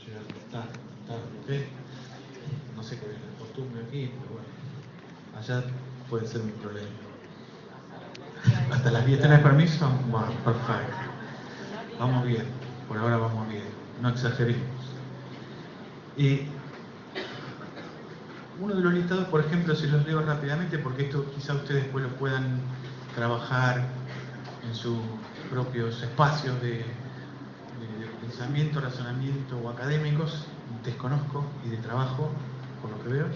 llegar tarde, ¿ok? No sé cuál es la costumbre aquí, pero bueno, allá puede ser un problema. Hasta las 10 tenés permiso, bueno, perfecto. Vamos bien, por ahora vamos bien, no exageremos. Y uno de los listados, por ejemplo, si los leo rápidamente, porque esto quizá ustedes después lo puedan trabajar en sus propios espacios de pensamiento, razonamiento o académicos, desconozco, y de trabajo, por lo que veo.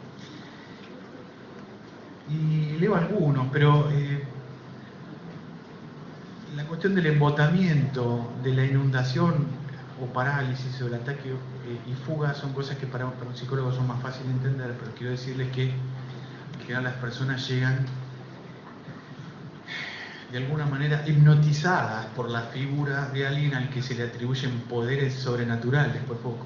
Y leo algunos, pero la cuestión del embotamiento, de la inundación o parálisis o el ataque y fuga son cosas que para un psicólogo son más fáciles de entender, pero quiero decirles que las personas llegan de alguna manera hipnotizadas por la figura de alguien al que se le atribuyen poderes sobrenaturales por poco.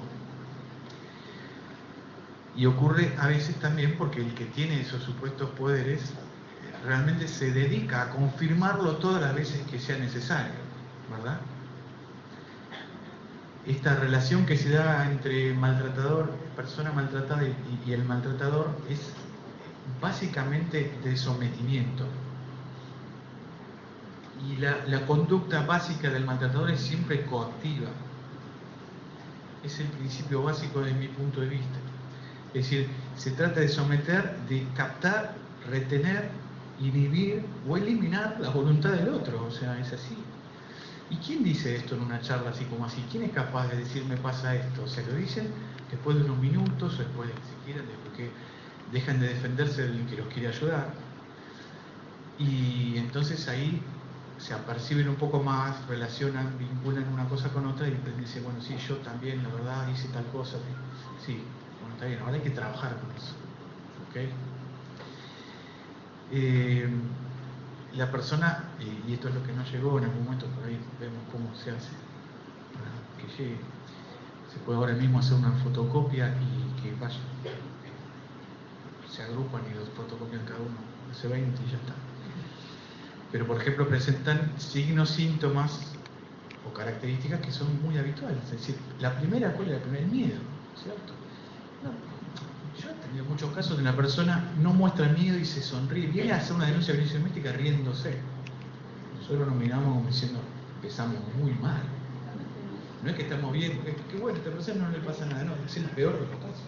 Y ocurre a veces también porque el que tiene esos supuestos poderes realmente se dedica a confirmarlo todas las veces que sea necesario, ¿verdad? Esta relación que se da entre maltratador, persona maltratada y el maltratador es básicamente de sometimiento. Y la conducta básica del maltratador es siempre coactiva. Es el principio básico desde mi punto de vista. Es decir, se trata de someter, de captar, retener, inhibir o eliminar la voluntad del otro. O sea, es así. ¿Y quién dice esto en una charla así como así? ¿Quién es capaz de decir me pasa esto? Se lo dicen después de unos minutos o después de que se quieran, después que dejan de defenderse del que los quiere ayudar. Y entonces ahí se aperciben un poco más, relacionan, vinculan una cosa con otra y dicen, bueno, sí, yo también, la verdad, hice tal cosa. Sí, bueno, está bien, ahora hay que trabajar con eso. ¿Ok? La persona, y esto es lo que no llegó en algún momento, por ahí vemos cómo se hace para que llegue. Se puede ahora mismo hacer una fotocopia y que vaya. Se agrupan y los fotocopian cada uno. Hace 20 y ya está. Pero, por ejemplo, presentan signos, síntomas o características que son muy habituales. Es decir, la primera, ¿cuál es la primera? El miedo, ¿cierto? No, yo he tenido muchos casos donde la persona no muestra miedo y se sonríe. Viene a hacer una denuncia de violencia doméstica riéndose. Nosotros nos miramos como diciendo, empezamos muy mal. No es que estamos bien, que bueno, a esta persona no le pasa nada, no, es el peor de los casos.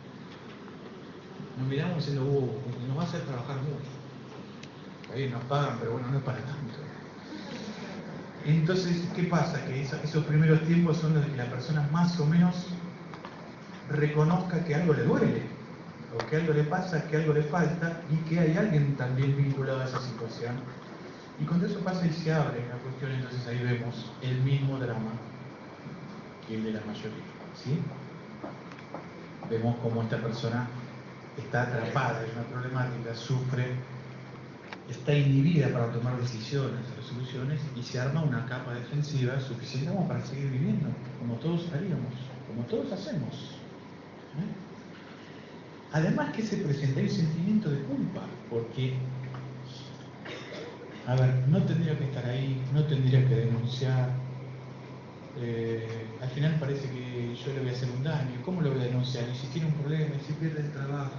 Nos miramos diciendo, nos va a hacer trabajar mucho. Ahí nos pagan, pero bueno, no es para tanto. Entonces, ¿qué pasa? Que esos primeros tiempos son los que la persona más o menos reconozca que algo le duele, o que algo le pasa, que algo le falta, y que hay alguien también vinculado a esa situación. Y cuando eso pasa y se abre la cuestión, entonces ahí vemos el mismo drama que el de la mayoría, ¿sí? Vemos cómo esta persona está atrapada en una problemática, sufre, está inhibida para tomar decisiones, resoluciones, y se arma una capa defensiva suficiente como para seguir viviendo, como todos haríamos, como todos hacemos. Además que se presenta el sentimiento de culpa, porque, a ver, no tendría que estar ahí, no tendría que denunciar, al final parece que yo le voy a hacer un daño, ¿cómo lo voy a denunciar? Y si tiene un problema, y si pierde el trabajo.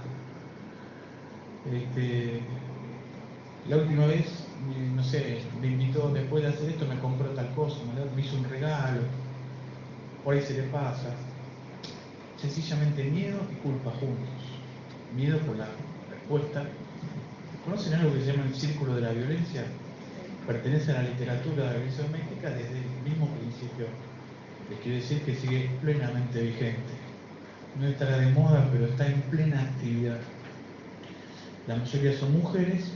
La última vez, no sé, me invitó, después de hacer esto me compró tal cosa, me hizo un regalo, por ahí se le pasa. Sencillamente miedo y culpa juntos. Miedo por la respuesta. ¿Conocen algo que se llama el círculo de la violencia? Pertenece a la literatura de la violencia doméstica desde el mismo principio. Les quiero decir que sigue plenamente vigente. No estará de moda, pero está en plena actividad. La mayoría son mujeres.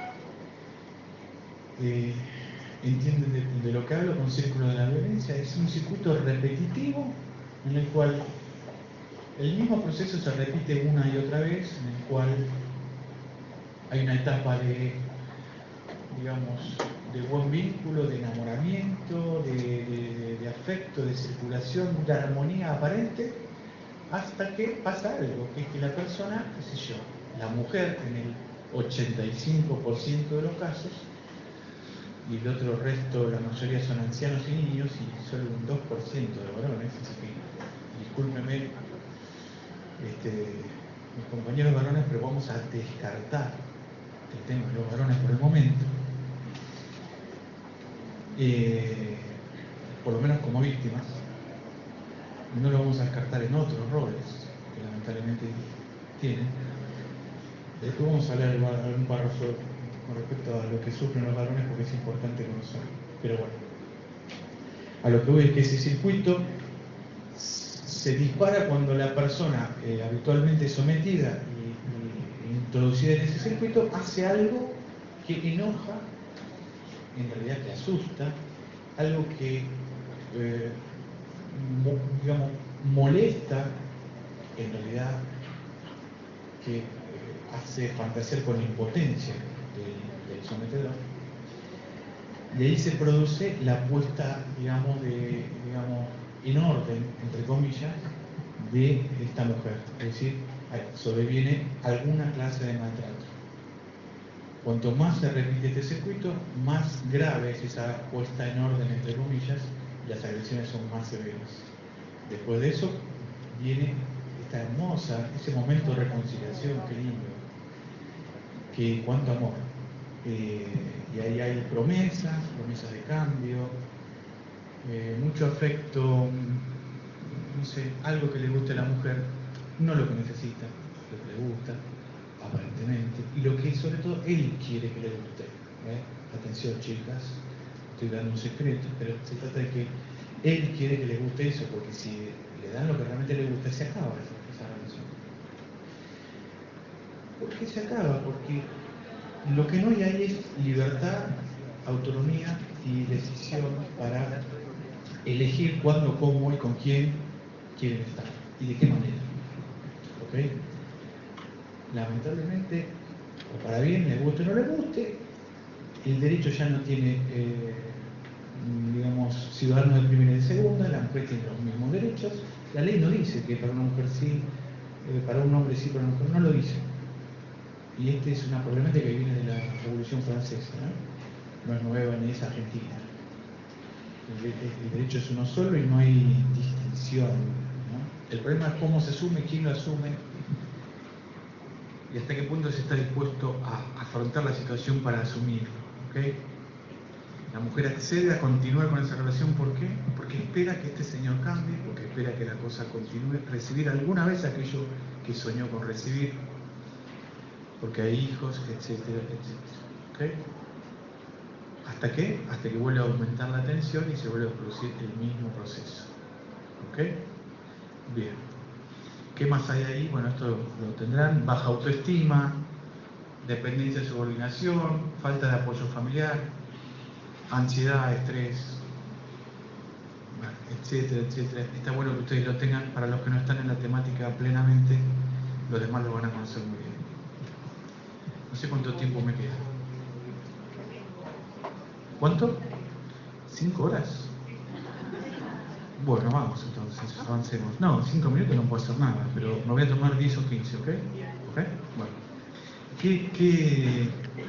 Entienden de lo que hablo con círculo de la violencia. Es un circuito repetitivo en el cual el mismo proceso se repite una y otra vez, en el cual hay una etapa de, digamos, de buen vínculo, de enamoramiento, de afecto, de circulación, de armonía aparente, hasta que pasa algo, que es que la persona, qué sé yo, la mujer en el 85% de los casos, y el otro resto, la mayoría son ancianos y niños, y solo un 2% de varones, así que discúlpeme, mis compañeros varones, pero vamos a descartar el tema de los varones por el momento, por lo menos como víctimas. No lo vamos a descartar en otros roles que lamentablemente tienen. Después vamos a leer algún párrafo con respecto a lo que sufren los varones, porque es importante conocer. Pero bueno, a lo que voy es que ese circuito se dispara cuando la persona habitualmente sometida y introducida en ese circuito hace algo que enoja, en realidad que asusta, algo que digamos, molesta, en realidad que hace fantasear con la impotencia del sometedor, y ahí se produce la puesta, digamos, en orden, entre comillas, de esta mujer. Es decir, sobreviene alguna clase de maltrato. Cuanto más se repite este circuito, más grave es esa puesta en orden, entre comillas, y las agresiones son más severas. Después de eso viene esta hermosa, ese momento de reconciliación, qué lindo, que cuánto amor. Y ahí hay promesas de cambio, mucho afecto, no sé, algo que le guste a la mujer, no lo que necesita, lo que le gusta, aparentemente, y lo que sobre todo él quiere que le guste. Atención, chicas, estoy dando un secreto, pero se trata de que él quiere que le guste eso, porque si le dan lo que realmente le gusta, se acaba esa relación. ¿Por qué se acaba? Porque lo que no hay ahí es libertad, autonomía y decisión para elegir cuándo, cómo y con quién quieren estar y de qué manera. ¿Ok? Lamentablemente, o para bien, le guste o no le guste, el derecho ya no tiene, digamos, ciudadanos de primera y de segunda, la mujer tiene los mismos derechos. La ley no dice que para una mujer sí, para un hombre sí, para una mujer no lo dice. Y esta es una problemática que viene de la Revolución Francesa, no es nueva ni es argentina. El derecho es uno solo y no hay distinción, ¿no? El problema es cómo se asume, quién lo asume y hasta qué punto se está dispuesto a afrontar la situación para asumirlo. ¿Okay? La mujer accede a continuar con esa relación, ¿por qué? Porque espera que este señor cambie, porque espera que la cosa continúe, recibir alguna vez aquello que soñó con recibir, porque hay hijos, etcétera, etcétera. ¿Okay? ¿Hasta qué? Hasta que vuelve a aumentar la tensión y se vuelve a producir el mismo proceso. ¿Ok? Bien. ¿Qué más hay ahí? Bueno, esto lo tendrán. Baja autoestima, dependencia de subordinación, falta de apoyo familiar, ansiedad, estrés, etcétera, etcétera. Está bueno que ustedes lo tengan. Para los que no están en la temática plenamente, los demás lo van a conocer muy bien. No sé cuánto tiempo me queda. ¿Cuánto? 5 horas. Bueno, vamos entonces, avancemos. No, 5 minutos no puedo hacer nada, pero me voy a tomar 10 o 15, ¿ok? ¿Ok? Bueno.